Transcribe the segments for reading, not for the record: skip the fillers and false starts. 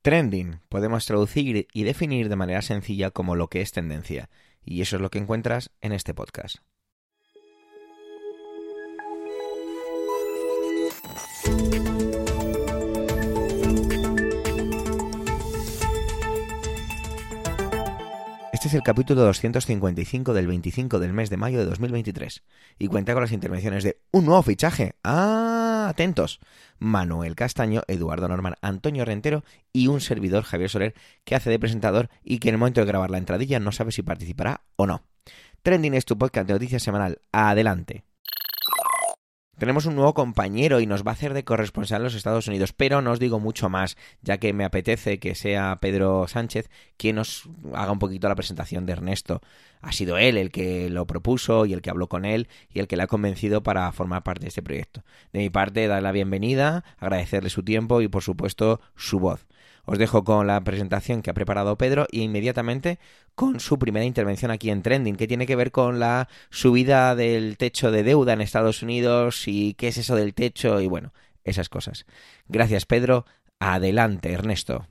Trending podemos traducir y definir de manera sencilla como lo que es tendencia, y eso es lo que encuentras en este podcast. Este es el capítulo 255 del 25 del mes de mayo de 2023 y cuenta con las intervenciones de un nuevo fichaje. ¡Ah! Atentos. Manuel Castaño, Eduardo Norman, Antonio Rentero y un servidor, Javier Soler, que hace de presentador y que en el momento de grabar la entradilla no sabe si participará o no. Trending es tu podcast de noticias semanal. ¡Adelante! Tenemos un nuevo compañero y nos va a hacer de corresponsal en los Estados Unidos, pero no os digo mucho más, ya que me apetece que sea Pedro Sánchez quien nos haga un poquito la presentación de Ernesto. Ha sido él el que lo propuso y el que habló con él y el que le ha convencido para formar parte de este proyecto. De mi parte, darle la bienvenida, agradecerle su tiempo y, por supuesto, su voz. Os dejo con la presentación que ha preparado Pedro y inmediatamente con su primera intervención aquí en Trending, que tiene que ver con la subida del techo de deuda en Estados Unidos y qué es eso del techo y bueno, esas cosas. Gracias, Pedro. Adelante, Ernesto.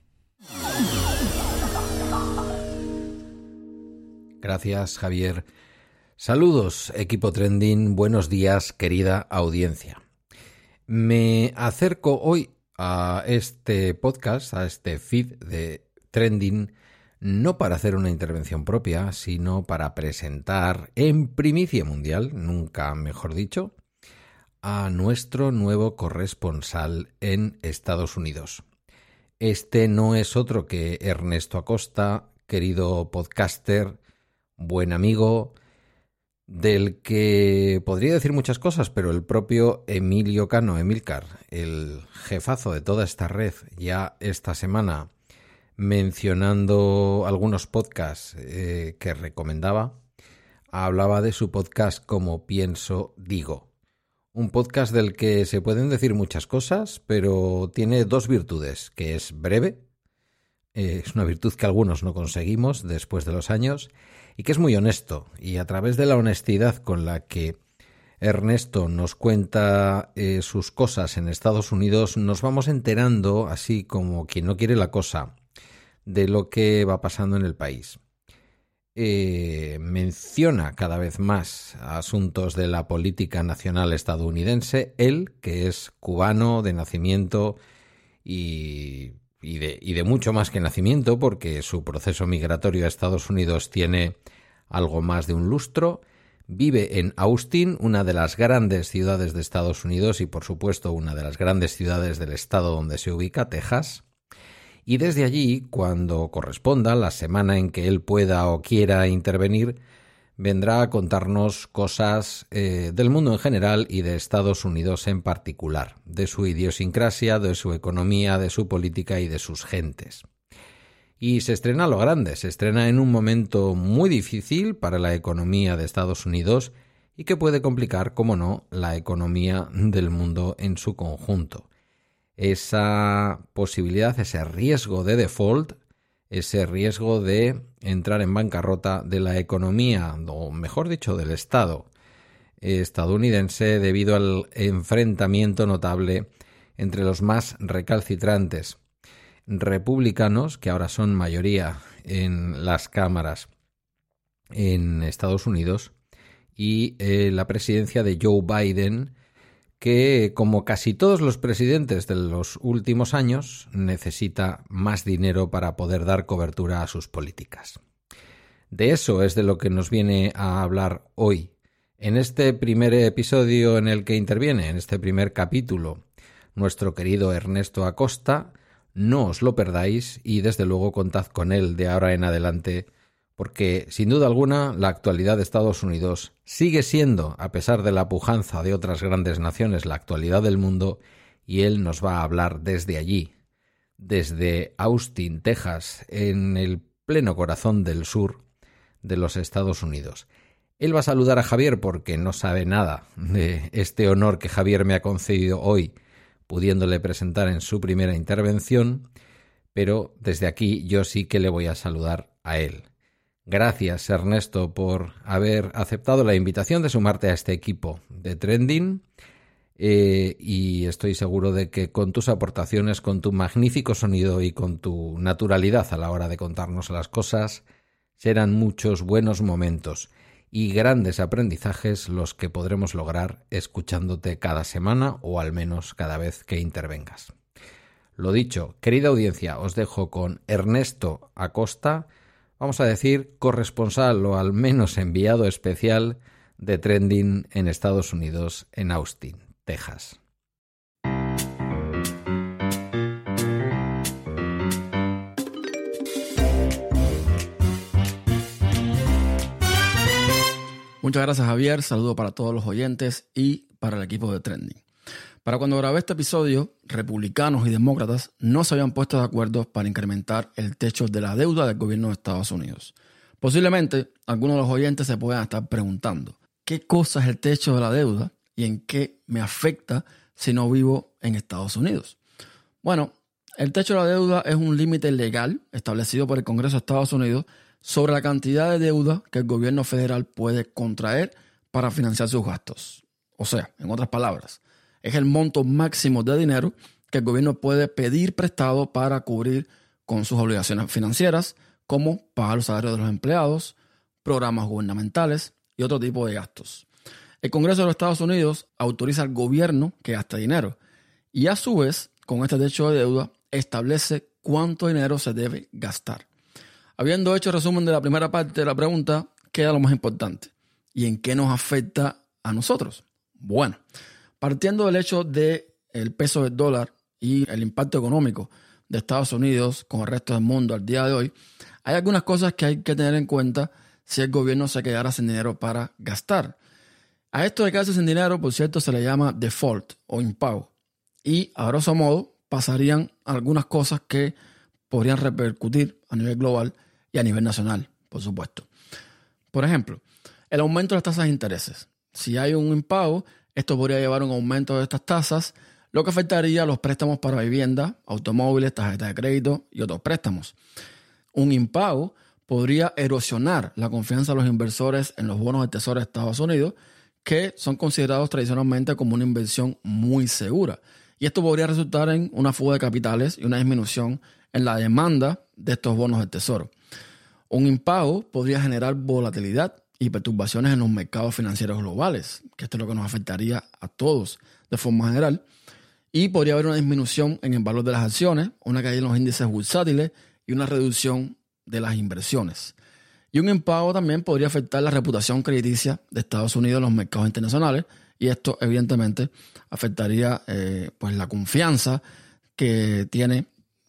Gracias, Javier. Saludos, equipo Trending. Buenos días, querida audiencia. Me acerco hoy a este podcast, a este feed de Trending, no para hacer una intervención propia, sino para presentar en primicia mundial, nunca mejor dicho, a nuestro nuevo corresponsal en Estados Unidos. Este no es otro que Ernesto Acosta, querido podcaster, buen amigo, del que podría decir muchas cosas, pero el propio Emilio Cano, Emilcar, el jefazo de toda esta red, ya esta semana mencionando algunos podcasts que recomendaba, hablaba de su podcast Como Pienso Digo. Un podcast del que se pueden decir muchas cosas, pero tiene dos virtudes, que es breve, es una virtud que algunos no conseguimos después de los años, y que es muy honesto, y a través de la honestidad con la que Ernesto nos cuenta sus cosas en Estados Unidos, nos vamos enterando, así como quien no quiere la cosa, de lo que va pasando en el país. Menciona cada vez más asuntos de la política nacional estadounidense, él, que es cubano de nacimiento y de mucho más que nacimiento, porque su proceso migratorio a Estados Unidos tiene algo más de un lustro. Vive en Austin, una de las grandes ciudades de Estados Unidos y, por supuesto, una de las grandes ciudades del estado donde se ubica, Texas. Y desde allí, cuando corresponda, la semana en que él pueda o quiera intervenir, vendrá a contarnos cosas del mundo en general y de Estados Unidos en particular, de su idiosincrasia, de su economía, de su política y de sus gentes. Y se estrena a lo grande, se estrena en un momento muy difícil para la economía de Estados Unidos y que puede complicar, como no, la economía del mundo en su conjunto. Esa posibilidad, ese riesgo de default, ese riesgo de entrar en bancarrota de la economía, o mejor dicho, del Estado estadounidense debido al enfrentamiento notable entre los más recalcitrantes republicanos, que ahora son mayoría en las cámaras en Estados Unidos, y la presidencia de Joe Biden, que, como casi todos los presidentes de los últimos años, necesita más dinero para poder dar cobertura a sus políticas. De eso es de lo que nos viene a hablar hoy. En este primer episodio en el que interviene, en este primer capítulo, nuestro querido Ernesto Acosta. No os lo perdáis y desde luego contad con él de ahora en adelante, porque sin duda alguna la actualidad de Estados Unidos sigue siendo, a pesar de la pujanza de otras grandes naciones, la actualidad del mundo, y él nos va a hablar desde allí, desde Austin, Texas, en el pleno corazón del sur de los Estados Unidos. Él va a saludar a Javier porque no sabe nada de este honor que Javier me ha concedido hoy, pudiéndole presentar en su primera intervención, pero desde aquí yo sí que le voy a saludar a él. Gracias, Ernesto, por haber aceptado la invitación de sumarte a este equipo de Trending. y estoy seguro de que con tus aportaciones, con tu magnífico sonido y con tu naturalidad a la hora de contarnos las cosas, serán muchos buenos momentos y grandes aprendizajes los que podremos lograr escuchándote cada semana o al menos cada vez que intervengas. Lo dicho, querida audiencia, os dejo con Ernesto Acosta, vamos a decir corresponsal o al menos enviado especial de Trending en Estados Unidos, en Austin, Texas. Muchas gracias, Javier. Saludo para todos los oyentes y para el equipo de Trending. Para cuando grabé este episodio, republicanos y demócratas no se habían puesto de acuerdo para incrementar el techo de la deuda del gobierno de Estados Unidos. Posiblemente algunos de los oyentes se puedan estar preguntando, ¿qué cosa es el techo de la deuda y en qué me afecta si no vivo en Estados Unidos? Bueno, el techo de la deuda es un límite legal establecido por el Congreso de Estados Unidos sobre la cantidad de deuda que el gobierno federal puede contraer para financiar sus gastos. O sea, en otras palabras, es el monto máximo de dinero que el gobierno puede pedir prestado para cubrir con sus obligaciones financieras, como pagar los salarios de los empleados, programas gubernamentales y otro tipo de gastos. El Congreso de los Estados Unidos autoriza al gobierno que gaste dinero y a su vez, con este techo de deuda, establece cuánto dinero se debe gastar. Habiendo hecho el resumen de la primera parte de la pregunta, queda lo más importante. ¿Y en qué nos afecta a nosotros? Bueno, partiendo del hecho del peso del dólar y el impacto económico de Estados Unidos con el resto del mundo al día de hoy, hay algunas cosas que hay que tener en cuenta si el gobierno se quedara sin dinero para gastar. A esto de quedarse sin dinero, por cierto, se le llama default o impago. Y a grosso modo pasarían algunas cosas que podrían repercutir a nivel global y a nivel nacional, por supuesto. Por ejemplo, el aumento de las tasas de intereses. Si hay un impago, esto podría llevar a un aumento de estas tasas, lo que afectaría a los préstamos para vivienda, automóviles, tarjetas de crédito y otros préstamos. Un impago podría erosionar la confianza de los inversores en los bonos del Tesoro de Estados Unidos, que son considerados tradicionalmente como una inversión muy segura. Y esto podría resultar en una fuga de capitales y una disminución en la demanda de estos bonos del Tesoro. Un impago podría generar volatilidad y perturbaciones en los mercados financieros globales, que esto es lo que nos afectaría a todos de forma general. Y podría haber una disminución en el valor de las acciones, una caída en los índices bursátiles y una reducción de las inversiones. Y un impago también podría afectar la reputación crediticia de Estados Unidos en los mercados internacionales, y esto evidentemente afectaría pues la confianza que tienen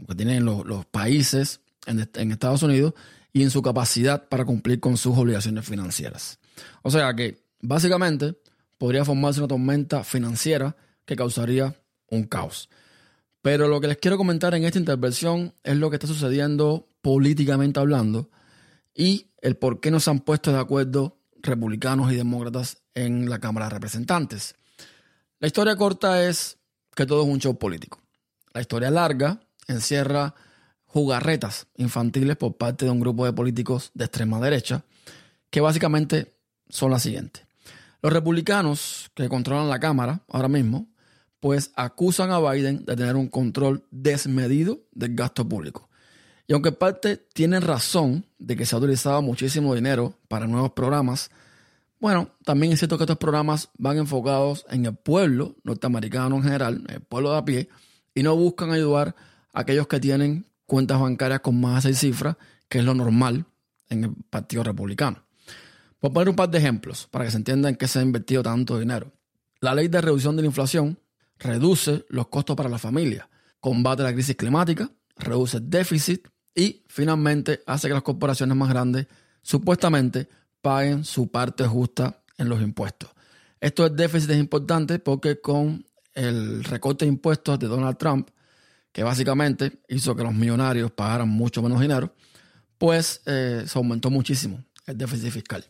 los países en Estados Unidos y en su capacidad para cumplir con sus obligaciones financieras. O sea que básicamente podría formarse una tormenta financiera que causaría un caos. Pero lo que les quiero comentar en esta intervención es lo que está sucediendo políticamente hablando y el por qué no se han puesto de acuerdo republicanos y demócratas en la Cámara de Representantes. La historia corta es que todo es un show político. La historia larga encierra jugarretas infantiles por parte de un grupo de políticos de extrema derecha que básicamente son las siguientes. Los republicanos que controlan la Cámara ahora mismo pues acusan a Biden de tener un control desmedido del gasto público. Y aunque en parte tienen razón de que se ha utilizado muchísimo dinero para nuevos programas, bueno, también es cierto que estos programas van enfocados en el pueblo norteamericano en general, el pueblo de a pie, y no buscan ayudar a aquellos que tienen cuentas bancarias con más de 6 cifras, que es lo normal en el Partido Republicano. Por poner un par de ejemplos para que se entienda en qué se ha invertido tanto dinero. La ley de reducción de la inflación reduce los costos para la familia, combate la crisis climática, reduce el déficit y finalmente hace que las corporaciones más grandes supuestamente paguen su parte justa en los impuestos. Esto del déficit es importante porque con el recorte de impuestos de Donald Trump, que básicamente hizo que los millonarios pagaran mucho menos dinero, pues se aumentó muchísimo el déficit fiscal.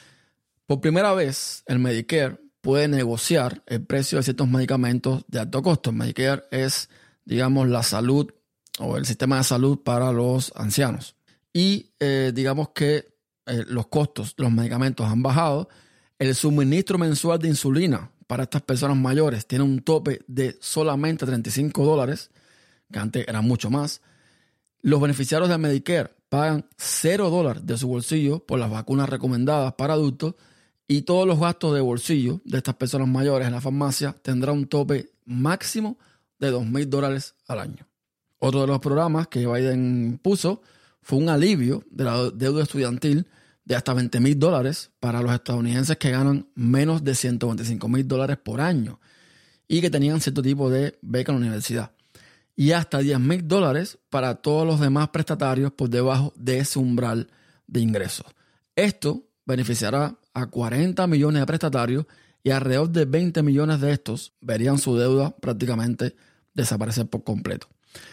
Por primera vez, el Medicare puede negociar el precio de ciertos medicamentos de alto costo. El Medicare es, digamos, la salud o el sistema de salud para los ancianos. Y digamos que los costos de los medicamentos han bajado. El suministro mensual de insulina para estas personas mayores tiene un tope de solamente $35, que antes era mucho más. Los beneficiarios de Medicare pagan $0 de su bolsillo por las vacunas recomendadas para adultos y todos los gastos de bolsillo de estas personas mayores en la farmacia tendrán un tope máximo de $2,000 al año. Otro de los programas que Biden puso fue un alivio de la deuda estudiantil de hasta $20,000 para los estadounidenses que ganan menos de $125,000 por año y que tenían cierto tipo de beca en la universidad. Y hasta $10,000 para todos los demás prestatarios por debajo de ese umbral de ingresos. Esto beneficiará a 40 millones de prestatarios y alrededor de 20 millones de estos verían su deuda prácticamente desaparecer por completo.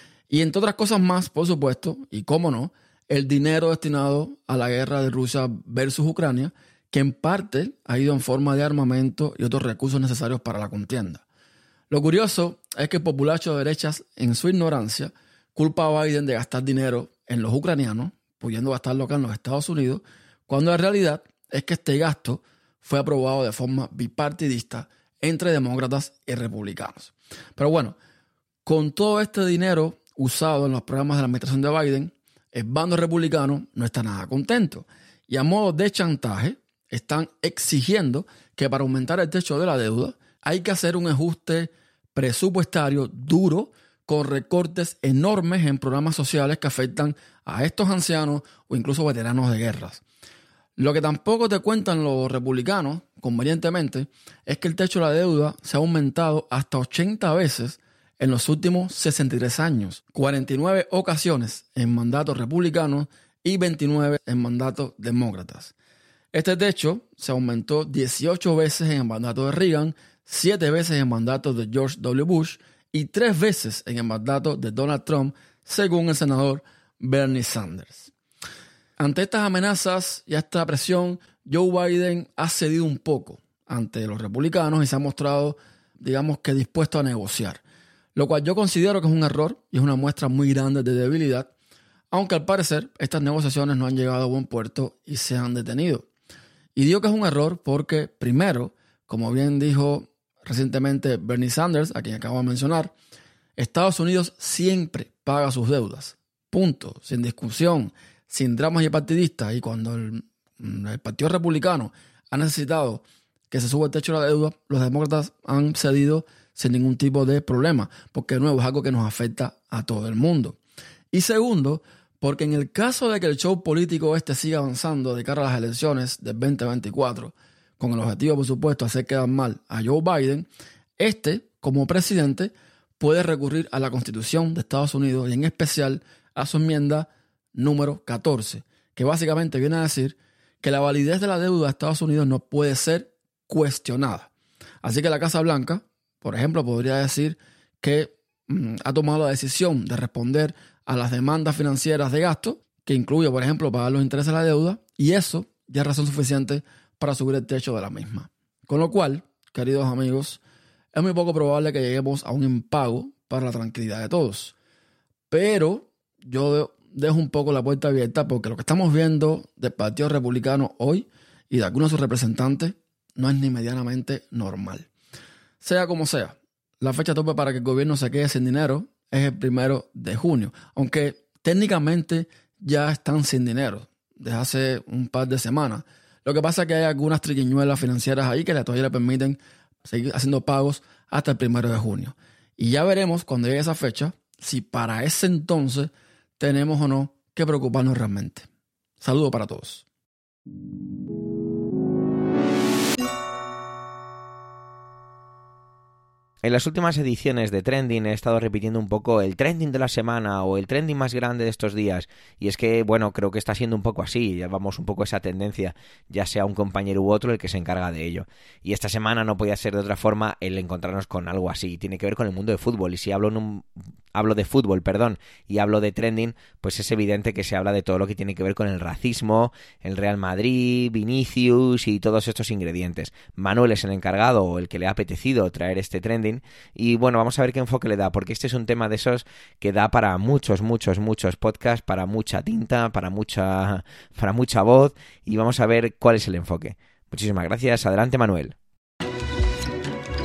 Y entre otras cosas más, por supuesto, y cómo no, el dinero destinado a la guerra de Rusia versus Ucrania, que en parte ha ido en forma de armamento y otros recursos necesarios para la contienda. Lo curioso es que el populacho de derechas, en su ignorancia, culpa a Biden de gastar dinero en los ucranianos, pudiendo gastarlo acá en los Estados Unidos, cuando la realidad es que este gasto fue aprobado de forma bipartidista entre demócratas y republicanos. Pero bueno, con todo este dinero usado en los programas de la administración de Biden, el bando republicano no está nada contento. Y a modo de chantaje, están exigiendo que para aumentar el techo de la deuda hay que hacer un ajuste presupuestario duro con recortes enormes en programas sociales que afectan a estos ancianos o incluso veteranos de guerras. Lo que tampoco te cuentan los republicanos, convenientemente, es que el techo de la deuda se ha aumentado hasta 80 veces en los últimos 63 años, 49 ocasiones en mandatos republicanos y 29 en mandatos demócratas. Este techo se aumentó 18 veces en el mandato de Reagan, 7 veces en el mandato de George W. Bush y 3 veces en el mandato de Donald Trump, según el senador Bernie Sanders. Ante estas amenazas y esta presión, Joe Biden ha cedido un poco ante los republicanos y se ha mostrado, digamos que dispuesto a negociar, lo cual yo considero que es un error y es una muestra muy grande de debilidad, aunque al parecer estas negociaciones no han llegado a buen puerto y se han detenido. Y digo que es un error porque, primero, como bien dijo recientemente Bernie Sanders, a quien acabo de mencionar, Estados Unidos siempre paga sus deudas. Punto. Sin discusión, sin dramas y partidistas. Y cuando el Partido Republicano ha necesitado que se suba el techo de la deuda, los demócratas han cedido sin ningún tipo de problema, porque de nuevo es algo que nos afecta a todo el mundo. Y segundo, porque en el caso de que el show político siga avanzando de cara a las elecciones del 2024, con el objetivo, por supuesto, de hacer quedar mal a Joe Biden, como presidente, puede recurrir a la Constitución de Estados Unidos y en especial a su enmienda número 14, que básicamente viene a decir que la validez de la deuda de Estados Unidos no puede ser cuestionada. Así que la Casa Blanca, por ejemplo, podría decir que ha tomado la decisión de responder a las demandas financieras de gasto, que incluye, por ejemplo, pagar los intereses de la deuda, y eso ya es razón suficiente para subir el techo de la misma. Con lo cual, queridos amigos, es muy poco probable que lleguemos a un impago para la tranquilidad de todos. Pero yo dejo un poco la puerta abierta porque lo que estamos viendo del Partido Republicano hoy y de algunos de sus representantes no es ni medianamente normal. Sea como sea, la fecha tope para que el gobierno se quede sin dinero es el 1 de junio, aunque técnicamente ya están sin dinero desde hace un par de semanas. Lo que pasa es que hay algunas triquiñuelas financieras ahí que todavía le permiten seguir haciendo pagos hasta el 1 de junio. Y ya veremos cuando llegue esa fecha si para ese entonces tenemos o no que preocuparnos realmente. Saludos para todos. En las últimas ediciones de Trending he estado repitiendo un poco el trending de la semana o el trending más grande de estos días, y es que, bueno, creo que está siendo un poco así, llevamos un poco esa tendencia, ya sea un compañero u otro el que se encarga de ello. Y esta semana no podía ser de otra forma el encontrarnos con algo así, tiene que ver con el mundo de fútbol, y si hablo de fútbol, y hablo de trending, pues es evidente que se habla de todo lo que tiene que ver con el racismo, el Real Madrid, Vinicius y todos estos ingredientes. Manuel es el encargado o el que le ha apetecido traer este trending. Y bueno, vamos a ver qué enfoque le da, porque este es un tema de esos que da para muchos podcasts, para mucha tinta, para mucha voz, y vamos a ver cuál es el enfoque. Muchísimas gracias. Adelante, Manuel.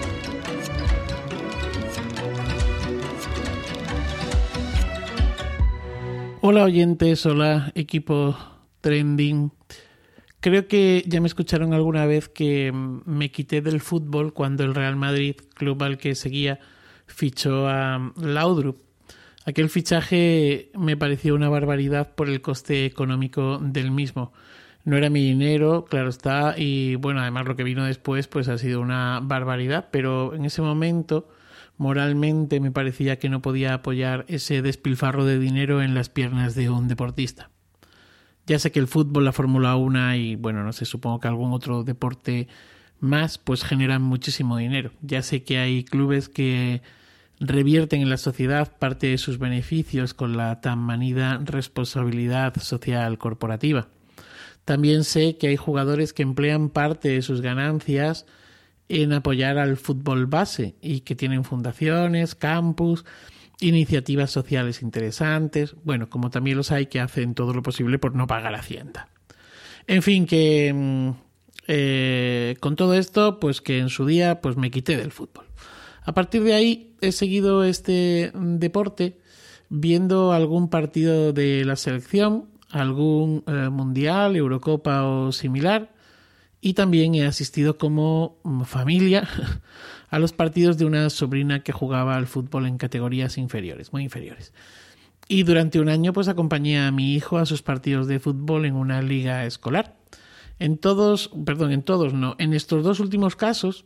Hola oyentes, hola equipo Trending. Creo que ya me escucharon alguna vez que me quité del fútbol cuando el Real Madrid, club al que seguía, fichó a Laudrup. Aquel fichaje me pareció una barbaridad por el coste económico del mismo. No era mi dinero, claro está, y bueno, además lo que vino después pues ha sido una barbaridad, pero en ese momento moralmente me parecía que no podía apoyar ese despilfarro de dinero en las piernas de un deportista. Ya sé que el fútbol, la Fórmula 1 y bueno, no sé, supongo que algún otro deporte más pues generan muchísimo dinero. Ya sé que hay clubes que revierten en la sociedad parte de sus beneficios con la tan manida responsabilidad social corporativa. También sé que hay jugadores que emplean parte de sus ganancias en apoyar al fútbol base y que tienen fundaciones, campus, iniciativas sociales interesantes. Bueno, como también los hay que hacen todo lo posible por no pagar Hacienda. En fin, que con todo esto, pues que en su día pues me quité del fútbol. A partir de ahí he seguido este deporte viendo algún partido de la selección, algún mundial, Eurocopa o similar, y también he asistido como familia a los partidos de una sobrina que jugaba al fútbol en categorías inferiores, muy inferiores. Y durante un año pues acompañé a mi hijo a sus partidos de fútbol en una liga escolar. En estos dos últimos casos,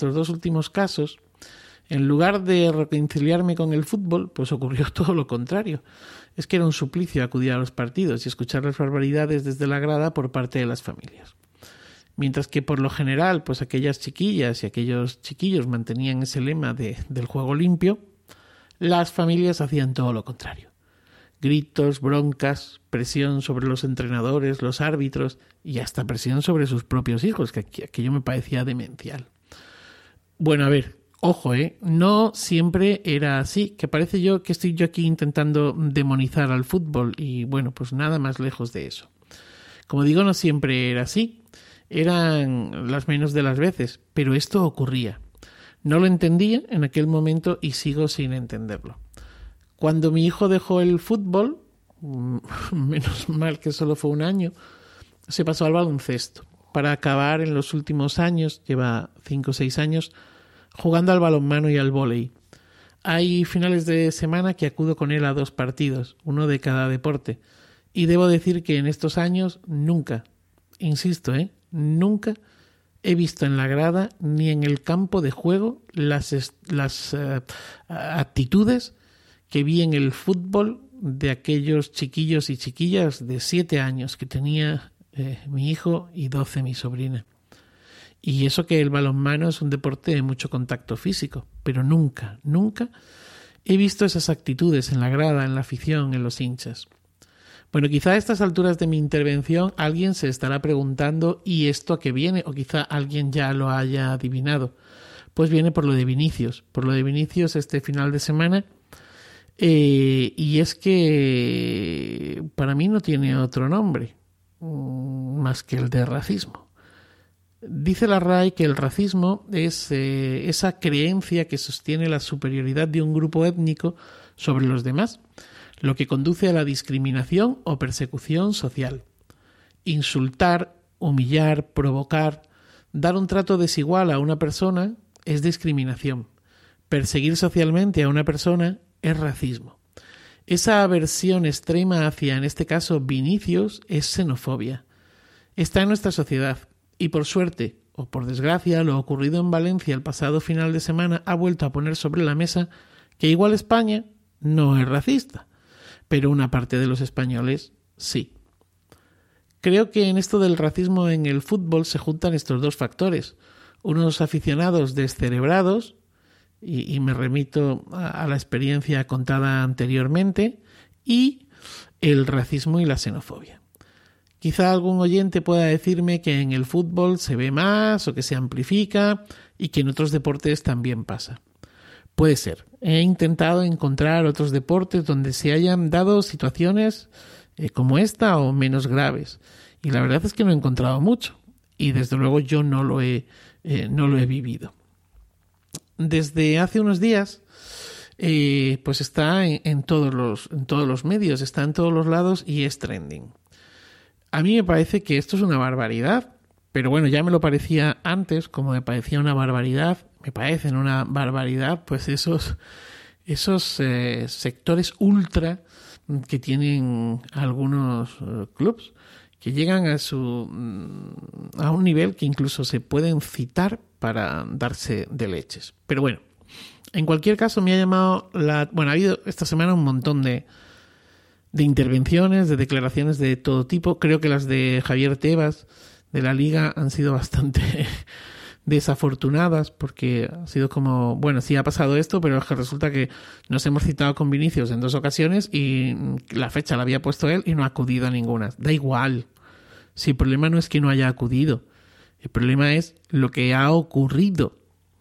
en lugar de reconciliarme con el fútbol, pues ocurrió todo lo contrario. Es que era un suplicio acudir a los partidos y escuchar las barbaridades desde la grada por parte de las familias. Mientras que por lo general, pues aquellas chiquillas y aquellos chiquillos mantenían ese lema del juego limpio, las familias hacían todo lo contrario. Gritos, broncas, presión sobre los entrenadores, los árbitros y hasta presión sobre sus propios hijos, que aquello me parecía demencial. Bueno, a ver, ojo, no siempre era así, que parece que estoy yo aquí intentando demonizar al fútbol y bueno, pues nada más lejos de eso. Como digo, no siempre era así, eran las menos de las veces, pero esto ocurría. No lo entendía en aquel momento y sigo sin entenderlo. Cuando mi hijo dejó el fútbol, menos mal que solo fue un año, se pasó al baloncesto, para acabar en los últimos años, lleva 5 o 6 años, jugando al balonmano y al vóley. Hay finales de semana que acudo con él a 2 partidos, uno de cada deporte. Y debo decir que en estos años nunca, insisto, nunca he visto en la grada ni en el campo de juego las actitudes que vi en el fútbol de aquellos chiquillos y chiquillas de 7 años que tenía mi hijo y 12 mi sobrina. Y eso que el balonmano es un deporte de mucho contacto físico, pero nunca he visto esas actitudes en la grada, en la afición, en los hinchas. Bueno, quizá a estas alturas de mi intervención alguien se estará preguntando ¿y esto a qué viene? O quizá alguien ya lo haya adivinado. Pues viene por lo de Vinicius. Por lo de Vinicius este final de semana. Y es que para mí no tiene otro nombre más que el de racismo. Dice la RAE que el racismo es esa creencia que sostiene la superioridad de un grupo étnico sobre los demás, lo que conduce a la discriminación o persecución social. Insultar, humillar, provocar, dar un trato desigual a una persona es discriminación. Perseguir socialmente a una persona es racismo. Esa aversión extrema hacia, en este caso, Vinicius, es xenofobia. Está en nuestra sociedad. Y por suerte, o por desgracia, lo ocurrido en Valencia el pasado final de semana ha vuelto a poner sobre la mesa que igual España no es racista, pero una parte de los españoles sí. Creo que en esto del racismo en el fútbol se juntan estos 2 factores. Unos aficionados descerebrados, y me remito a la experiencia contada anteriormente, y el racismo y la xenofobia. Quizá algún oyente pueda decirme que en el fútbol se ve más o que se amplifica y que en otros deportes también pasa. Puede ser. He intentado encontrar otros deportes donde se hayan dado situaciones como esta o menos graves. Y la verdad es que no he encontrado mucho. Y desde luego yo no lo he vivido. Desde hace unos días pues está en todos los medios, está en todos los lados y es trending. A mí me parece que esto es una barbaridad, pero bueno, ya me lo parecía antes, como me parecía una barbaridad, me parecen una barbaridad, pues esos sectores ultra que tienen algunos clubs, que llegan a un nivel que incluso se pueden citar para darse de leches. Pero bueno, en cualquier caso me ha llamado ha habido esta semana un montón de intervenciones, de declaraciones de todo tipo. Creo que las de Javier Tebas de la Liga han sido bastante desafortunadas, porque ha sido como, bueno, sí ha pasado esto, pero es que resulta que nos hemos citado con Vinicius en 2 ocasiones y la fecha la había puesto él y no ha acudido a ninguna. Da igual. Si el problema no es que no haya acudido, el problema es lo que ha ocurrido.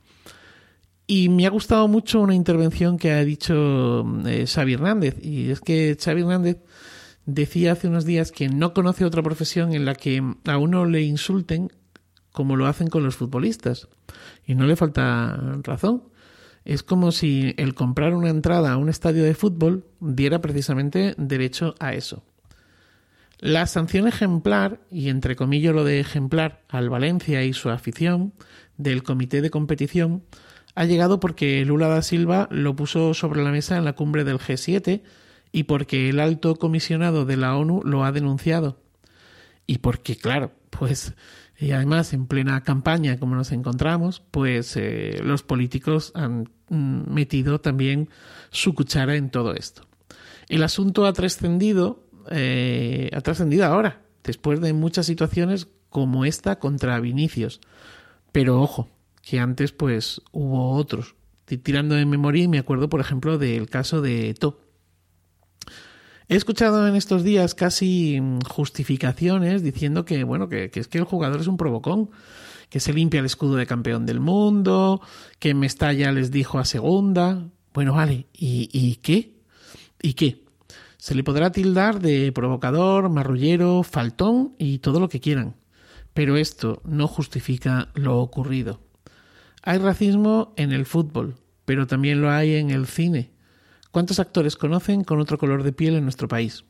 Y me ha gustado mucho una intervención que ha dicho Xavi Hernández, y es que Xavi Hernández decía hace unos días que no conoce otra profesión en la que a uno le insulten como lo hacen con los futbolistas. Y no le falta razón. Es como si el comprar una entrada a un estadio de fútbol diera precisamente derecho a eso. La sanción ejemplar, y entre comillas lo de ejemplar, al Valencia y su afición del comité de competición ha llegado porque Lula da Silva lo puso sobre la mesa en la cumbre del G7 y porque el alto comisionado de la ONU lo ha denunciado. Y porque, claro, pues, y además en plena campaña como nos encontramos, pues los políticos han metido también su cuchara en todo esto. El asunto ha trascendido ahora, después de muchas situaciones como esta contra Vinicius. Pero ojo, que antes pues hubo otros. Estoy tirando de memoria y me acuerdo, por ejemplo, del caso de Eto'o. He escuchado en estos días casi justificaciones diciendo que, bueno, que es que el jugador es un provocón, que se limpia el escudo de campeón del mundo, que Mestalla les dijo a segunda. Bueno, vale, ¿y qué? ¿Y qué? Se le podrá tildar de provocador, marrullero, faltón y todo lo que quieran, pero esto no justifica lo ocurrido. Hay racismo en el fútbol, pero también lo hay en el cine. ¿Cuántos actores conocen con otro color de piel en nuestro país?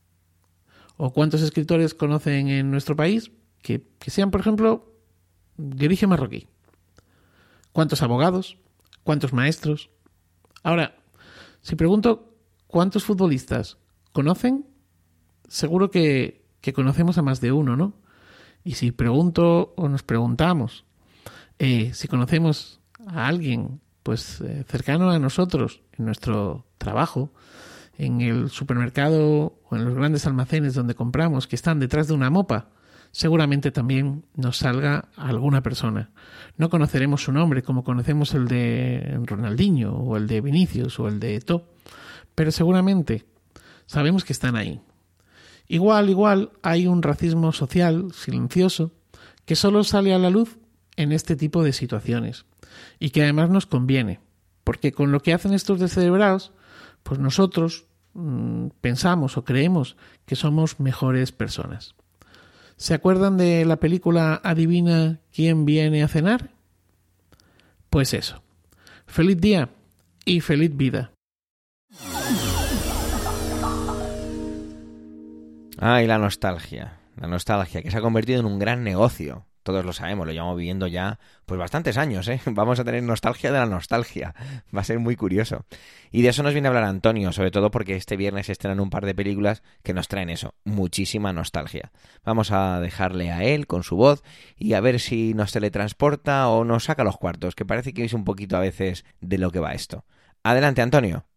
¿O cuántos escritores conocen en nuestro país que sean, por ejemplo, de origen marroquí? ¿Cuántos abogados? ¿Cuántos maestros? Ahora, si pregunto ¿cuántos futbolistas conocen? Seguro que conocemos a más de uno, ¿no? Y si pregunto o nos preguntamos si conocemos a alguien pues cercano a nosotros en nuestro trabajo, en el supermercado o en los grandes almacenes donde compramos, que están detrás de una mopa, seguramente también nos salga alguna persona. No conoceremos su nombre como conocemos el de Ronaldinho o el de Vinicius o el de Eto'o, pero seguramente sabemos que están ahí. Igual hay un racismo social silencioso que solo sale a la luz en este tipo de situaciones y que además nos conviene, porque con lo que hacen estos descerebrados, pues nosotros pensamos o creemos que somos mejores personas. ¿Se acuerdan de la película Adivina quién viene a cenar? Pues eso. Feliz día y feliz vida. Ay, la nostalgia, que se ha convertido en un gran negocio. Todos lo sabemos, lo llevamos viviendo ya pues bastantes años, ¿eh? Vamos a tener nostalgia de la nostalgia. Va a ser muy curioso. Y de eso nos viene a hablar Antonio, sobre todo porque este viernes se estrenan un par de películas que nos traen eso, muchísima nostalgia. Vamos a dejarle a él con su voz y a ver si nos teletransporta o nos saca los cuartos, que parece que es un poquito a veces de lo que va esto. Adelante, Antonio.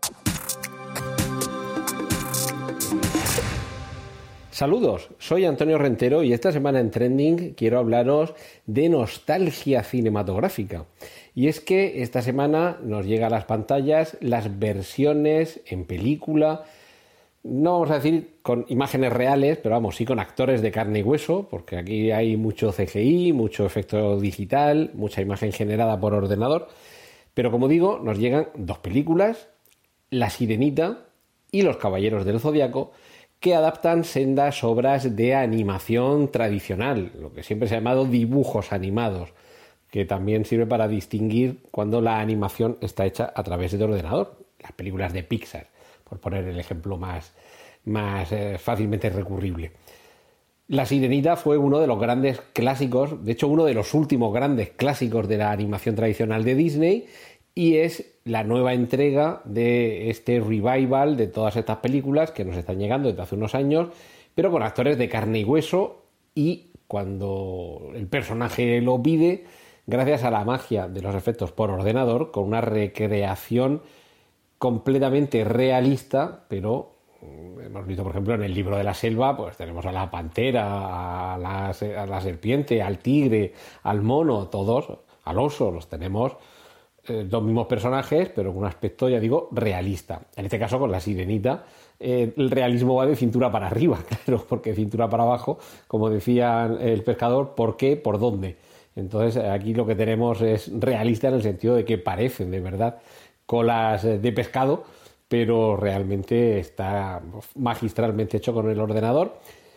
Saludos, soy Antonio Rentero y esta semana en Trending quiero hablaros de nostalgia cinematográfica. Y es que esta semana nos llega a las pantallas las versiones en película, no vamos a decir con imágenes reales, pero vamos, sí con actores de carne y hueso, porque aquí hay mucho CGI, mucho efecto digital, mucha imagen generada por ordenador. Pero como digo, nos llegan 2 películas, La Sirenita y Los Caballeros del Zodiaco, que adaptan sendas obras de animación tradicional, lo que siempre se ha llamado dibujos animados. que también sirve para distinguir cuando la animación está hecha a través de ordenador. Las películas de Pixar, por poner el ejemplo más fácilmente recurrible. La Sirenita fue uno de los grandes clásicos, de hecho uno de los últimos grandes clásicos de la animación tradicional de Disney, y es la nueva entrega de este revival de todas estas películas que nos están llegando desde hace unos años, pero con actores de carne y hueso, y cuando el personaje lo pide, gracias a la magia de los efectos por ordenador, con una recreación completamente realista, pero hemos visto, por ejemplo, en el Libro de la Selva, pues tenemos a la pantera, a la serpiente, al tigre, al mono, todos, al oso, los tenemos los mismos personajes, pero con un aspecto, ya digo, realista. En este caso, con la Sirenita, el realismo va de cintura para arriba, claro, porque cintura para abajo, como decía el pescador, ¿por qué? ¿Por dónde? Entonces, aquí lo que tenemos es realista en el sentido de que parecen, de verdad, colas de pescado, pero realmente está magistralmente hecho con el ordenador.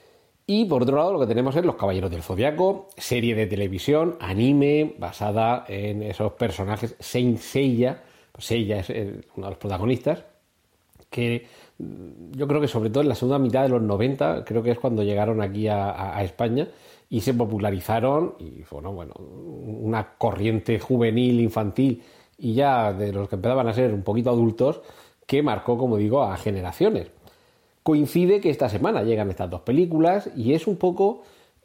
Y por otro lado lo que tenemos es Los Caballeros del Zodiaco, serie de televisión, anime, basada en esos personajes. Saint Seiya, Seiya es uno de los protagonistas, que yo creo que sobre todo en la segunda mitad de los 90, creo que es cuando llegaron aquí a España y se popularizaron, y bueno, una corriente juvenil, infantil, y ya de los que empezaban a ser un poquito adultos, que marcó, como digo, a generaciones. Coincide que esta semana llegan estas dos películas y es un poco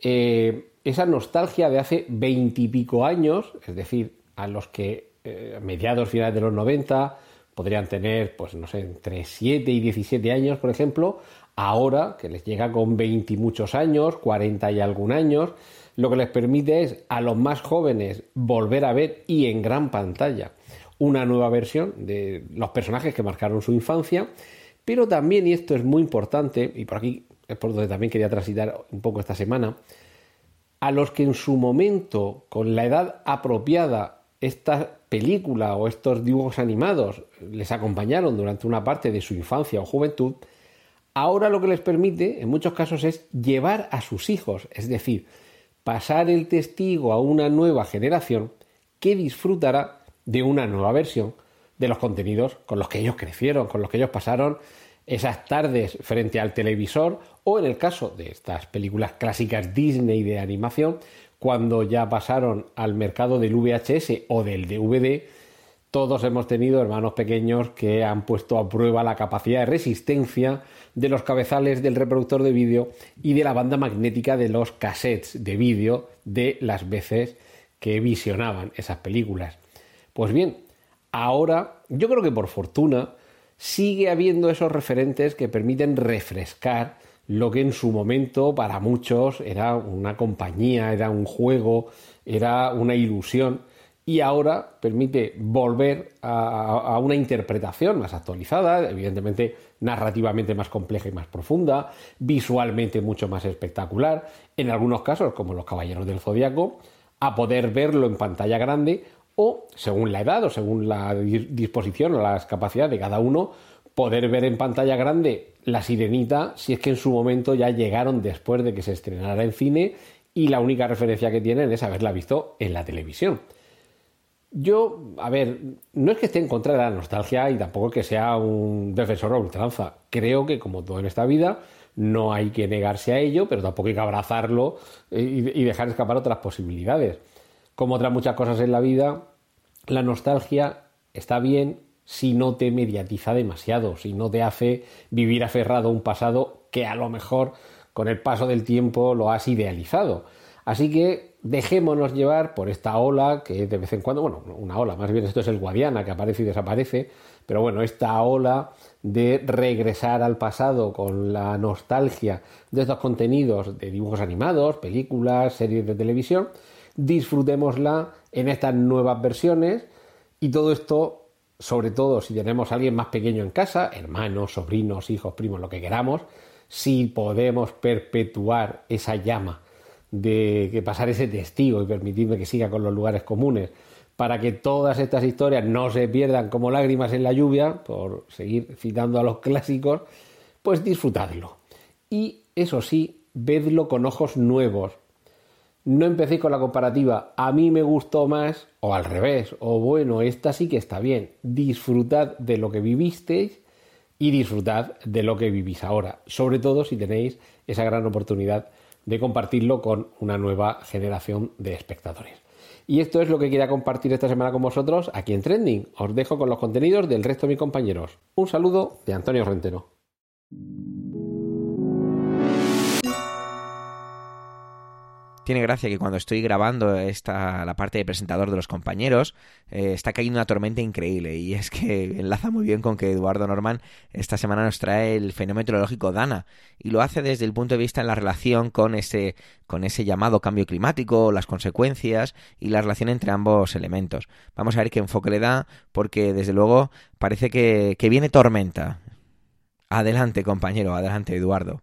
esa nostalgia de hace 20 y pico años, es decir, a los que mediados, finales de los 90 podrían tener, pues no sé, entre 7 y 17 años, por ejemplo, ahora que les llega con 20 y muchos años, 40 y algún años, lo que les permite es a los más jóvenes volver a ver, y en gran pantalla, una nueva versión de los personajes que marcaron su infancia, pero también, y esto es muy importante, y por aquí es por donde también quería transitar un poco esta semana, a los que en su momento, con la edad apropiada, esta película o estos dibujos animados les acompañaron durante una parte de su infancia o juventud, ahora lo que les permite, en muchos casos, es llevar a sus hijos, es decir, pasar el testigo a una nueva generación que disfrutará de una nueva versión de los contenidos con los que ellos crecieron, con los que ellos pasaron esas tardes frente al televisor, o en el caso de estas películas clásicas Disney de animación, cuando ya pasaron al mercado del VHS o del DVD. Todos hemos tenido hermanos pequeños que han puesto a prueba la capacidad de resistencia de los cabezales del reproductor de vídeo y de la banda magnética de los cassettes de vídeo de las veces que visionaban esas películas. Pues bien, ahora yo creo que por fortuna sigue habiendo esos referentes que permiten refrescar lo que en su momento para muchos era una compañía, era un juego, era una ilusión, y ahora permite volver a una interpretación más actualizada, evidentemente narrativamente más compleja y más profunda, visualmente mucho más espectacular, en algunos casos, como Los Caballeros del Zodiaco, a poder verlo en pantalla grande, o según la edad o según la disposición o las capacidades de cada uno, poder ver en pantalla grande La Sirenita, si es que en su momento ya llegaron después de que se estrenara en cine y la única referencia que tienen es haberla visto en la televisión. Yo, a ver, no es que esté en contra de la nostalgia y tampoco que sea un defensor a ultranza. Creo que, como todo en esta vida, no hay que negarse a ello, pero tampoco hay que abrazarlo y dejar escapar otras posibilidades. Como otras muchas cosas en la vida, la nostalgia está bien si no te mediatiza demasiado, si no te hace vivir aferrado a un pasado que a lo mejor con el paso del tiempo lo has idealizado. Así que dejémonos llevar por esta ola que de vez en cuando, bueno, una ola, más bien esto es el Guadiana que aparece y desaparece, pero bueno, esta ola de regresar al pasado con la nostalgia de estos contenidos de dibujos animados, películas, series de televisión, disfrutémosla en estas nuevas versiones, y todo esto, sobre todo si tenemos a alguien más pequeño en casa, hermanos, sobrinos, hijos, primos, lo que queramos, si podemos perpetuar esa llama de que pasar ese testigo y permitirme que siga con los lugares comunes para que todas estas historias no se pierdan como lágrimas en la lluvia, por seguir citando a los clásicos, pues disfrutadlo. Y eso sí, vedlo con ojos nuevos. No empecéis con la comparativa, a mí me gustó más, o al revés, o bueno, esta sí que está bien. Disfrutad de lo que vivisteis y disfrutad de lo que vivís ahora, sobre todo si tenéis esa gran oportunidad de compartirlo con una nueva generación de espectadores. Y esto es lo que quería compartir esta semana con vosotros aquí en Trending. Os dejo con los contenidos del resto de mis compañeros. Un saludo de Antonio Rentero. Tiene gracia que cuando estoy grabando la parte de presentador de los compañeros, está cayendo una tormenta increíble, y es que enlaza muy bien con que Eduardo Norman esta semana nos trae el fenómeno meteorológico Dana, y lo hace desde el punto de vista en la relación con ese llamado cambio climático, las consecuencias y la relación entre ambos elementos. Vamos a ver qué enfoque le da, porque desde luego parece que viene tormenta. Adelante, compañero, adelante, Eduardo.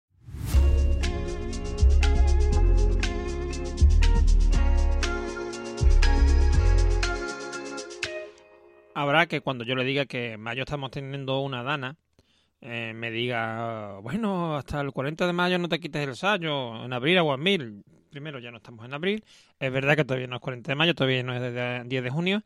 Habrá que cuando yo le diga que en mayo estamos teniendo una dana, me diga, bueno, hasta el 40 de mayo no te quites el sayo, en abril o en mil. Primero, ya no estamos en abril, es verdad que todavía no es 40 de mayo, todavía no es 10 de junio,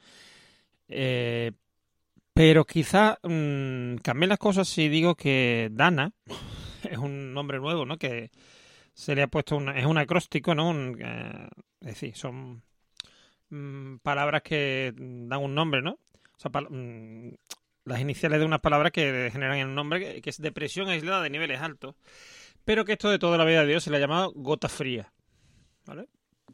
pero quizá cambien las cosas si digo que Dana es un nombre nuevo, ¿no? Que se le ha puesto es un acróstico, ¿no? Es decir, son palabras que dan un nombre, ¿no? O sea, las iniciales de unas palabras que generan un nombre que es depresión aislada de niveles altos, pero que esto de toda la vida de Dios se le ha llamado gota fría, ¿vale?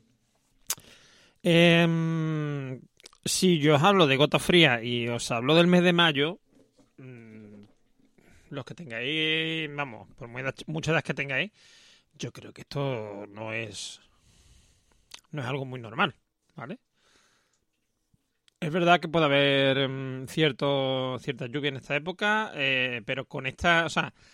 Si yo os hablo de gota fría y os hablo del mes de mayo, los que tengáis, vamos, por mucha edad que tengáis, yo creo que esto no es algo muy normal, ¿vale? Es verdad que puede haber cierta lluvia en esta época, pero con esta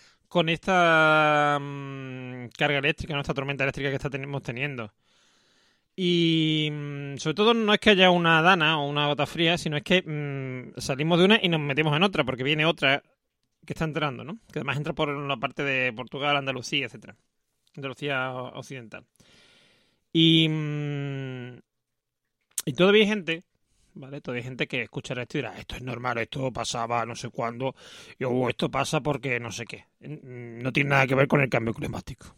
carga eléctrica, esta tormenta eléctrica que estamos teniendo. Y sobre todo no es que haya una dana o una gota fría, sino es que salimos de una y nos metemos en otra, porque viene otra que está entrando, ¿no? Que además entra por la parte de Portugal, Andalucía, etcétera. Andalucía occidental. Y todavía hay gente, ¿vale? Todavía hay gente que escuchará esto y dirá, esto es normal, esto pasaba no sé cuándo, y esto pasa porque no sé qué. No tiene nada que ver con el cambio climático.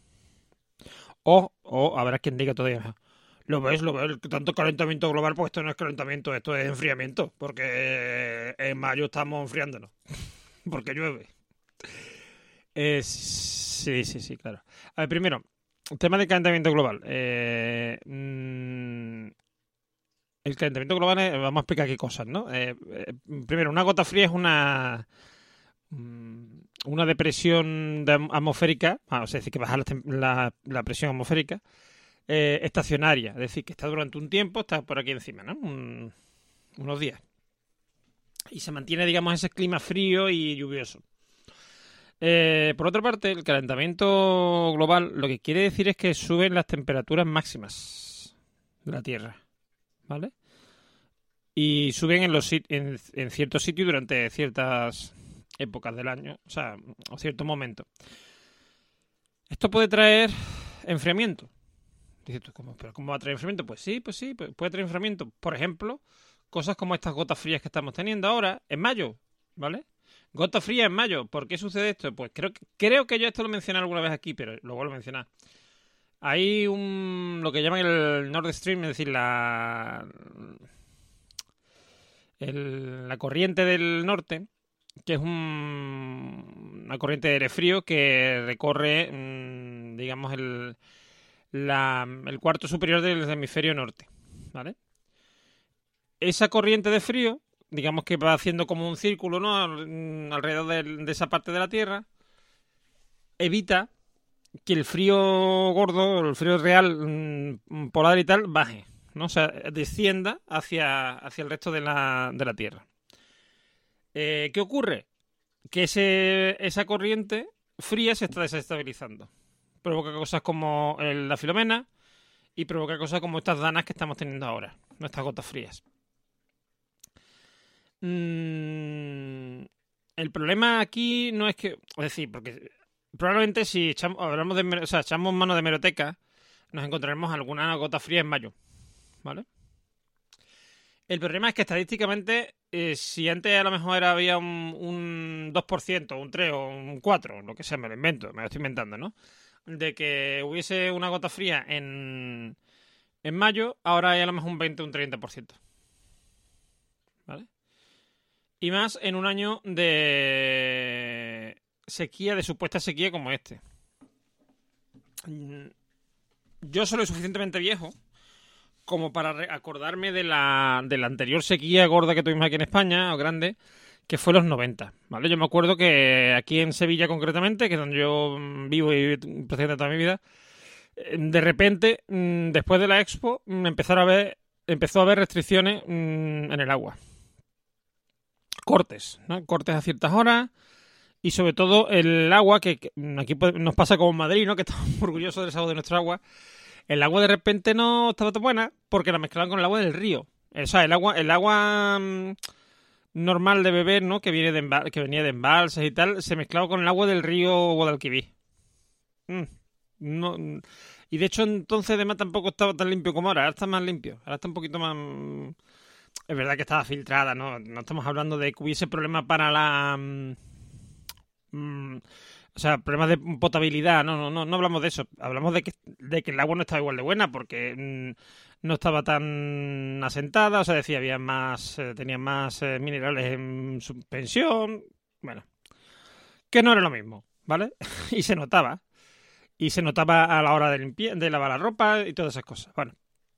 O habrá quien diga todavía, lo ves, tanto calentamiento global, pues esto no es calentamiento, esto es enfriamiento, porque en mayo estamos enfriándonos, porque llueve. Sí, claro. A ver, primero, tema del calentamiento global. El calentamiento global, vamos a explicar qué cosas, ¿no? Primero, una gota fría es una depresión atmosférica, es decir, que baja la presión atmosférica, estacionaria, es decir, que está durante un tiempo, está por aquí encima, ¿no? Unos días. Y se mantiene, digamos, ese clima frío y lluvioso. Por otra parte, el calentamiento global lo que quiere decir es que suben las temperaturas máximas de la Tierra, ¿vale? Y suben en ciertos sitios durante ciertas épocas del año, o ciertos momentos. Esto puede traer enfriamiento. Dices tú, ¿pero cómo va a traer enfriamiento? Pues sí, puede traer enfriamiento. Por ejemplo, cosas como estas gotas frías que estamos teniendo ahora, en mayo, ¿vale? Gota fría en mayo. ¿Por qué sucede esto? Pues creo que yo esto lo mencioné alguna vez aquí, pero lo vuelvo a mencionar. Hay lo que llaman el Nord Stream, es decir, la corriente del norte, que es una corriente de aire frío que recorre, digamos, el cuarto superior del hemisferio norte, ¿vale? Esa corriente de frío, digamos que va haciendo como un círculo, ¿no? Alrededor de esa parte de la Tierra, evita que el frío gordo, el frío real, polar y tal, baje, ¿no? O sea, descienda hacia el resto de la Tierra. ¿Qué ocurre? Que esa corriente fría se está desestabilizando. Provoca cosas como la Filomena y provoca cosas como estas danas que estamos teniendo ahora, nuestras gotas frías. El problema aquí no es que... Es decir, porque probablemente si echamos mano de hemeroteca, nos encontraremos alguna gota fría en mayo, ¿vale? El problema es que estadísticamente, si antes a lo mejor había un 2%, un 3% o un 4%, lo que sea, me lo estoy inventando, ¿no? De que hubiese una gota fría en mayo, ahora hay a lo mejor un 20 o un 30%. ¿Vale? Y más en un año de sequía, de supuesta sequía como este. Yo soy lo suficientemente viejo como para acordarme de la anterior sequía gorda que tuvimos aquí en España, o grande, que fue los 90, ¿vale? Yo me acuerdo que aquí en Sevilla concretamente, que es donde yo vivo y prácticamente toda mi vida, de repente, después de la Expo, empezó a haber restricciones en el agua. Cortes, ¿no? Cortes a ciertas horas y sobre todo el agua, que aquí nos pasa como en Madrid, ¿no? Que estamos muy orgullosos del sabor de nuestra agua. El agua de repente no estaba tan buena porque la mezclaban con el agua del río. O sea, el agua normal de beber, ¿no? Que venía de embalses y tal, se mezclaba con el agua del río Guadalquivir. No, y de hecho entonces además tampoco estaba tan limpio como ahora está más limpio, ahora está un poquito más... Es verdad que estaba filtrada, ¿no? No estamos hablando de que hubiese problemas para la... o sea, problemas de potabilidad, no hablamos de eso. Hablamos de que el agua no estaba igual de buena porque no estaba tan asentada, o sea, decía, tenía más minerales en suspensión, bueno, que no era lo mismo, ¿vale? Y se notaba. Y se notaba a la hora de lavar la ropa y todas esas cosas. Bueno,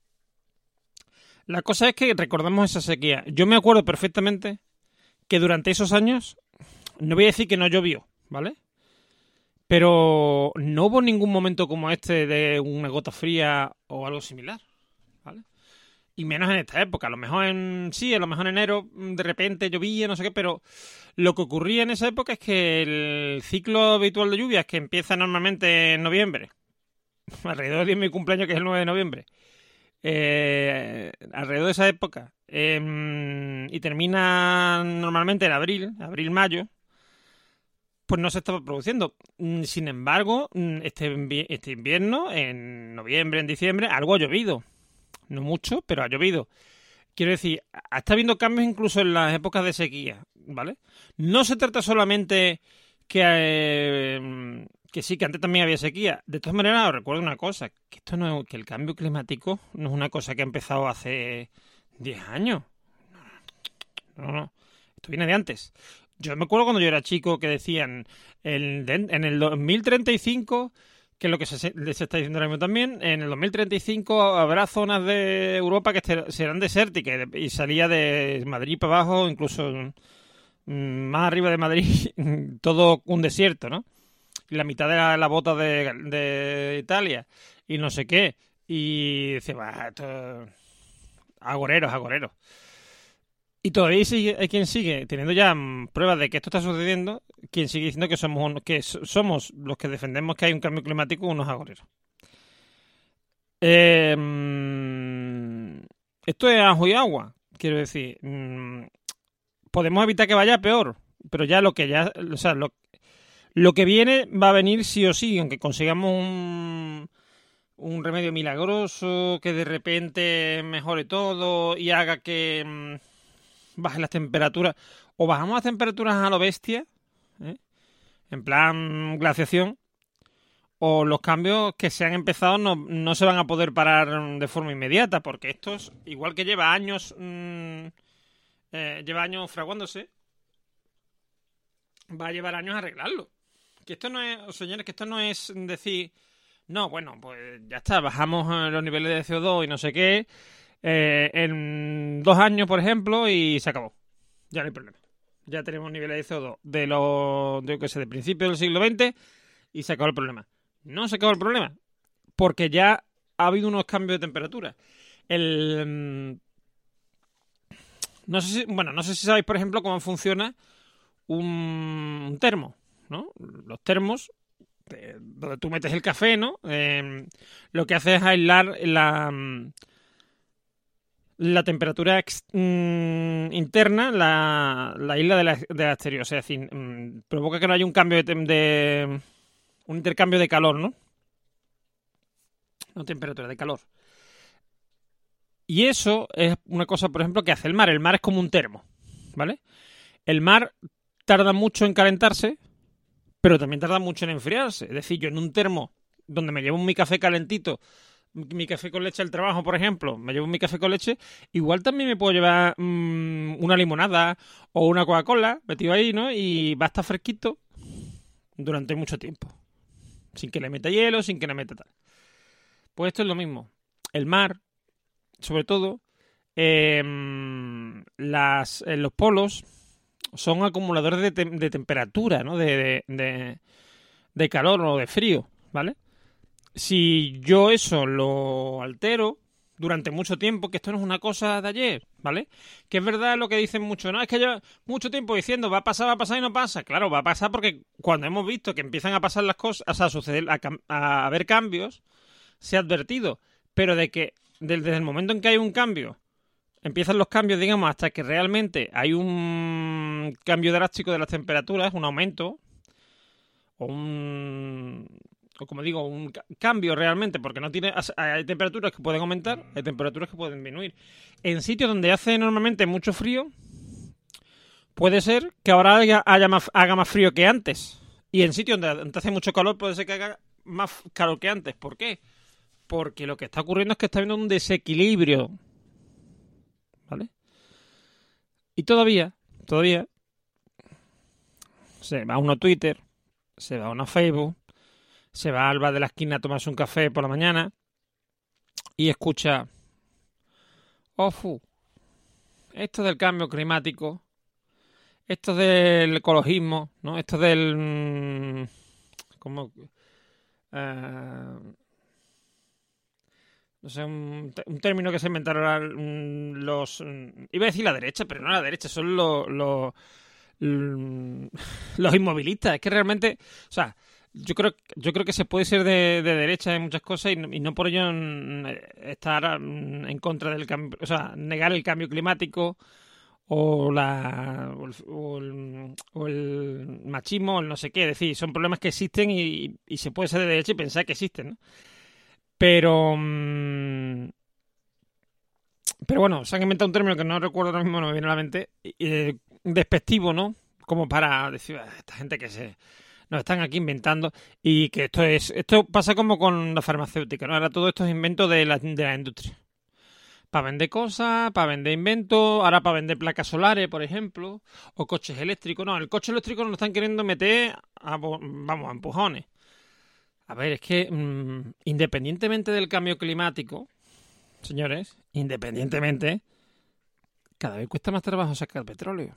la cosa es que recordamos esa sequía. Yo me acuerdo perfectamente que durante esos años, no voy a decir que no llovió, ¿vale? Pero no hubo ningún momento como este de una gota fría o algo similar, ¿vale? Y menos en esta época. A lo mejor en enero de repente llovía, no sé qué, pero lo que ocurría en esa época es que el ciclo habitual de lluvias, que empieza normalmente en noviembre, alrededor de mi cumpleaños, que es el 9 de noviembre, alrededor de esa época, y termina normalmente en abril-mayo, pues no se estaba produciendo. Sin embargo, este invierno, en noviembre, en diciembre, algo ha llovido. No mucho, pero ha llovido. Quiero decir, está habiendo cambios incluso en las épocas de sequía, ¿vale? No se trata solamente que sí, que antes también había sequía. De todas maneras, os recuerdo una cosa, que el cambio climático no es una cosa que ha empezado hace 10 años. No. Esto viene de antes. Yo me acuerdo cuando yo era chico que decían en el 2035... que es lo que se está diciendo ahora mismo también, en el 2035 habrá zonas de Europa que serán desérticas y salía de Madrid para abajo, incluso más arriba de Madrid, todo un desierto, ¿no? Y la mitad de la bota de Italia y no sé qué. Y dice, esto... agoreros. Y todavía hay quien sigue teniendo ya pruebas de que esto está sucediendo, quien sigue diciendo que somos los que defendemos que hay un cambio climático unos agoreros. Esto es ajo y agua, quiero decir. Podemos evitar que vaya peor, pero ya lo que viene va a venir sí o sí, aunque consigamos un remedio milagroso que de repente mejore todo y haga que... bajen las temperaturas, o bajamos las temperaturas a lo bestia, en plan glaciación, o los cambios que se han empezado no se van a poder parar de forma inmediata, porque estos, igual que lleva años fraguándose, va a llevar años arreglarlo. Que esto no es, señores, que esto no es decir, no, bueno, pues ya está, bajamos los niveles de CO2 y no sé qué, en 2 años, por ejemplo, y se acabó. Ya no hay problema. Ya tenemos niveles de CO2 de principio del siglo XX y se acabó el problema. No se acabó el problema, porque ya ha habido unos cambios de temperatura. No sé si sabéis, por ejemplo, cómo funciona un termo, ¿no? Los termos, donde tú metes el café, ¿no? Lo que hace es aislar la temperatura interna, la isla de la exterior. O sea, es decir, provoca que no haya un cambio un intercambio de calor, ¿no? no temperatura, de calor. Y eso es una cosa, por ejemplo, que hace el mar. El mar es como un termo, ¿vale? El mar tarda mucho en calentarse, pero también tarda mucho en enfriarse. Es decir, yo en un termo donde me llevo mi café calentito, mi café con leche al trabajo, por ejemplo, me llevo mi café con leche, igual también me puedo llevar una limonada o una Coca-Cola metido ahí, ¿no? Y va a estar fresquito durante mucho tiempo, sin que le meta hielo, sin que le meta tal. Pues esto es lo mismo. El mar, sobre todo, los polos son acumuladores de temperatura, ¿no? De calor o de frío, ¿vale? Si yo eso lo altero durante mucho tiempo, que esto no es una cosa de ayer, ¿vale? Que es verdad lo que dicen mucho, ¿no? Es que yo mucho tiempo diciendo va a pasar y no pasa. Claro, va a pasar porque cuando hemos visto que empiezan a pasar las cosas, o sea, a suceder, a haber cambios, se ha advertido. Pero de que desde el momento en que hay un cambio, empiezan los cambios, digamos, hasta que realmente hay un cambio drástico de las temperaturas, un aumento, o como digo, un cambio realmente, porque no tiene, hay temperaturas que pueden aumentar, hay temperaturas que pueden disminuir. En sitios donde hace normalmente mucho frío, puede ser que ahora haga más frío que antes. Y en sitios donde hace mucho calor, puede ser que haga más calor que antes. ¿Por qué? Porque lo que está ocurriendo es que está habiendo un desequilibrio, ¿vale? Y todavía se va uno a Twitter, se va uno a Facebook, se va al bar de la esquina a tomarse un café por la mañana y escucha esto del cambio climático, esto del ecologismo, ¿no? Esto del no sé, un término que se inventaron iba a decir la derecha, pero no la derecha, son los inmovilistas. Es que realmente, o sea, yo creo que se puede ser de derecha en muchas cosas y no por ello estar en contra del cambio, o sea, negar el cambio climático o el machismo, el no sé qué. Es decir, son problemas que existen y se puede ser de derecha y pensar que existen, ¿no? Pero bueno, se han inventado un término que no recuerdo ahora mismo, no me viene a la mente, despectivo, ¿no? Como para decir, esta gente que nos están aquí inventando, y que esto pasa como con la farmacéutica, ¿no? Ahora todo esto es invento de la industria. Para vender cosas, para vender inventos, ahora para vender placas solares, por ejemplo, o coches eléctricos. No, el coche eléctrico nos lo están queriendo meter a empujones. A ver, es que independientemente del cambio climático, señores, independientemente, cada vez cuesta más trabajo sacar petróleo.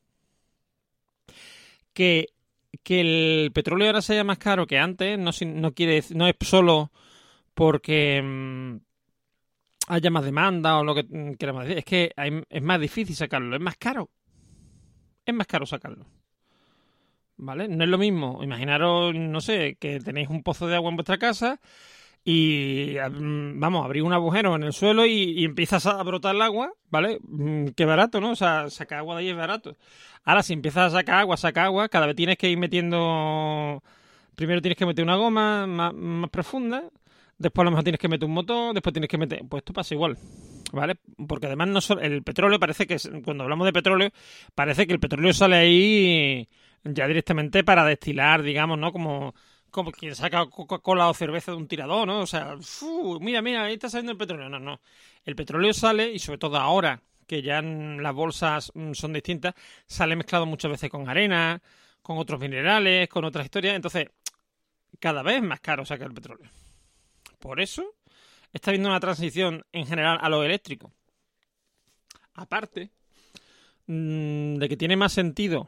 Que el petróleo ahora sea más caro que antes no es solo porque haya más demanda o lo que queramos decir. Es que es más difícil sacarlo, es más caro. Es más caro sacarlo. ¿Vale? No es lo mismo. Imaginaros, no sé, que tenéis un pozo de agua en vuestra casa y, abrir un agujero en el suelo y empiezas a brotar el agua, ¿vale? Qué barato, ¿no? O sea, sacar agua de ahí es barato. Ahora, si empiezas a sacar agua, cada vez tienes que ir metiendo... Primero tienes que meter una goma más profunda, después a lo mejor tienes que meter un motor, después tienes que meter... Pues esto pasa igual, ¿vale? Porque además no solo el petróleo parece que... Cuando hablamos de petróleo, parece que el petróleo sale ahí ya directamente para destilar, digamos, ¿no? Como quien saca Coca-Cola o cerveza de un tirador, ¿no? O sea, mira, ahí está saliendo el petróleo. No. El petróleo sale, y sobre todo ahora, que ya las bolsas son distintas, sale mezclado muchas veces con arena, con otros minerales, con otras historias. Entonces, cada vez es más caro sacar el petróleo. Por eso está habiendo una transición en general a lo eléctrico. Aparte de que tiene más sentido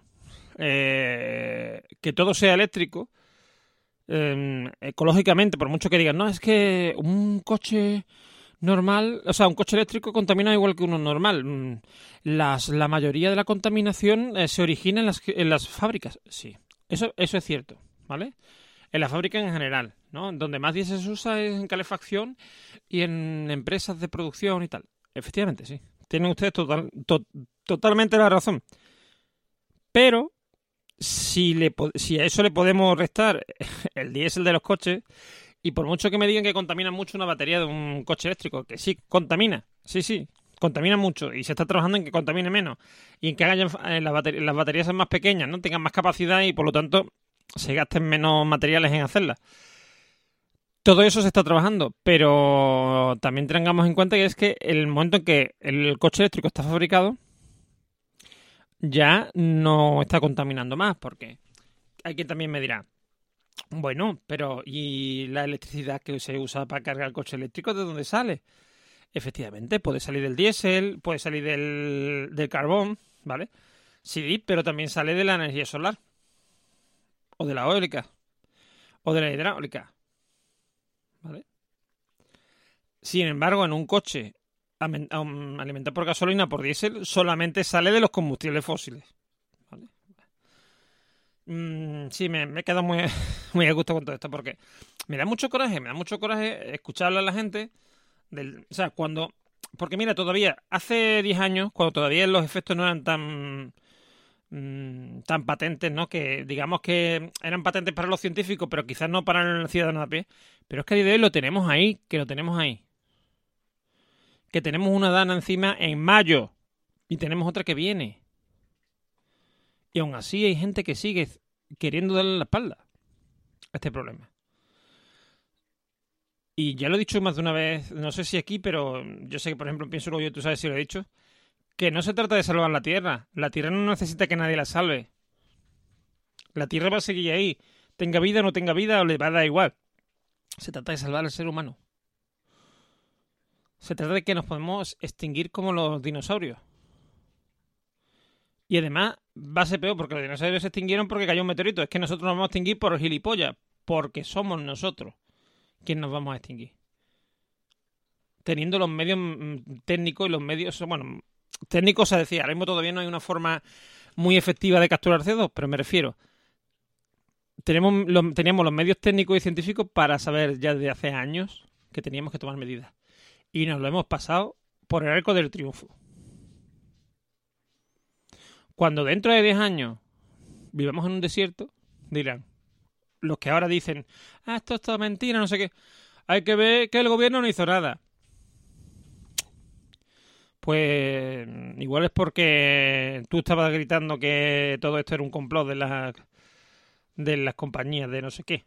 que todo sea eléctrico, ecológicamente, por mucho que digan, no, es que un coche normal, o sea, un coche eléctrico contamina igual que uno normal. La mayoría de la contaminación se origina en las fábricas. Sí, eso es cierto, ¿vale? En la fábrica en general, ¿no? Donde más diésel se usa es en calefacción y en empresas de producción y tal. Efectivamente, sí. Tienen ustedes totalmente la razón. Pero si a eso le podemos restar el diésel de los coches Y por mucho que me digan que contamina mucho una batería de un coche eléctrico, que sí, contamina, sí, contamina mucho y se está trabajando en que contamine menos y en que hagan las baterías sean más pequeñas, ¿no? Tengan más capacidad y por lo tanto se gasten menos materiales en hacerlas. Todo eso se está trabajando, pero también tengamos en cuenta que es que el momento en que el coche eléctrico está fabricado ya no está contaminando más, porque hay quien también me dirá, bueno, pero ¿y la electricidad que se usa para cargar el coche eléctrico de dónde sale? Efectivamente, puede salir del diésel, puede salir del carbón, ¿vale? Sí, pero también sale de la energía solar, o de la eólica, o de la hidráulica, ¿vale? Sin embargo, en un coche alimentado por gasolina, por diésel, solamente sale de los combustibles fósiles, ¿vale? Sí, me he quedado muy, muy a gusto con todo esto, porque me da mucho coraje escucharle a la gente, porque mira, todavía, hace 10 años, cuando todavía los efectos no eran tan patentes, ¿no? Que digamos que eran patentes para los científicos, pero quizás no para el ciudadano de a pie. Pero es que a día de hoy lo tenemos ahí. Que tenemos una dana encima en mayo y tenemos otra que viene. Y aún así hay gente que sigue queriendo darle la espalda a este problema. Y ya lo he dicho más de una vez, no sé si aquí, pero yo sé que, por ejemplo, pienso yo, tú sabes si lo he dicho, que no se trata de salvar la Tierra. La Tierra no necesita que nadie la salve. La Tierra va a seguir ahí. Tenga vida o no tenga vida, o le va a dar igual. Se trata de salvar al ser humano. Se trata de que nos podemos extinguir como los dinosaurios. Y además va a ser peor, porque los dinosaurios se extinguieron porque cayó un meteorito. Es que nosotros nos vamos a extinguir por gilipollas, porque somos nosotros quienes nos vamos a extinguir. Teniendo los medios técnicos y los medios... Bueno, técnicos se decía, ahora mismo todavía no hay una forma muy efectiva de capturar CO2, pero me refiero... Teníamos los medios técnicos y científicos para saber ya desde hace años que teníamos que tomar medidas. Y nos lo hemos pasado por el arco del triunfo. Cuando dentro de 10 años vivamos en un desierto, dirán, los que ahora dicen, esto es toda mentira, no sé qué, hay que ver que el gobierno no hizo nada. Pues igual es porque tú estabas gritando que todo esto era un complot de las compañías de no sé qué.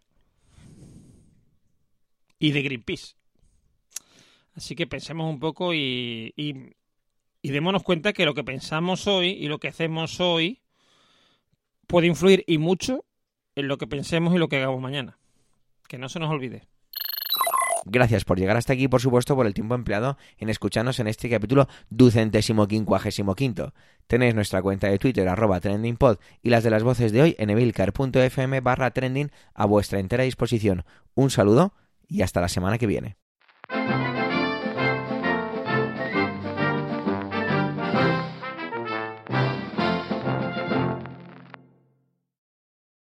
Y de Greenpeace. Así que pensemos un poco y démonos cuenta que lo que pensamos hoy y lo que hacemos hoy puede influir y mucho en lo que pensemos y lo que hagamos mañana. Que no se nos olvide. Gracias por llegar hasta aquí y, por supuesto, por el tiempo empleado en escucharnos en este capítulo 255. Tenéis nuestra cuenta de Twitter, @trendingpod, y las de las voces de hoy en emilcar.fm/trending a vuestra entera disposición. Un saludo y hasta la semana que viene.